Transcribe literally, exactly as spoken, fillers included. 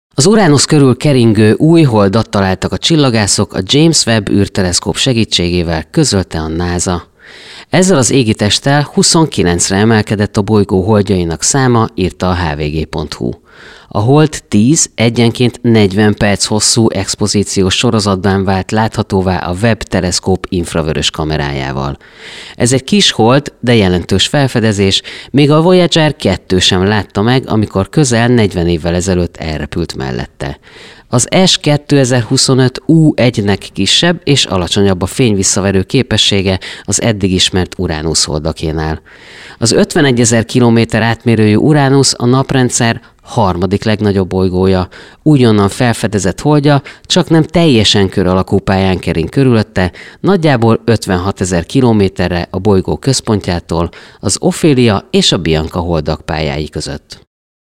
Az Uránusz körül keringő új holdat találtak a csillagászok a James Webb űrteleszkóp segítségével, közölte a NASA. Ezzel az égitesttel huszonkilencre emelkedett a bolygó holdjainak száma, írta a há vé gé pont hú. A hold tíz egyenként negyven perc hosszú expozíciós sorozatban vált láthatóvá a Webb teleszkóp infravörös kamerájával. Ez egy kis hold, de jelentős felfedezés, még a Voyager kettő sem látta meg, amikor közel negyven évvel ezelőtt elrepült mellette. Az es kétezer-huszonöt U egynek kisebb és alacsonyabb a fényvisszaverő képessége az eddig ismert Uránusz holdakénál. Az ötvenegyezer kilométer átmérőjű Uránusz a naprendszer harmadik legnagyobb bolygója, újonnan felfedezett holdja, csak nem teljesen kör alakú pályán kering körülötte, nagyjából ötvenhatezer kilométerre a bolygó központjától, az Ophelia és a Bianca holdak pályái között.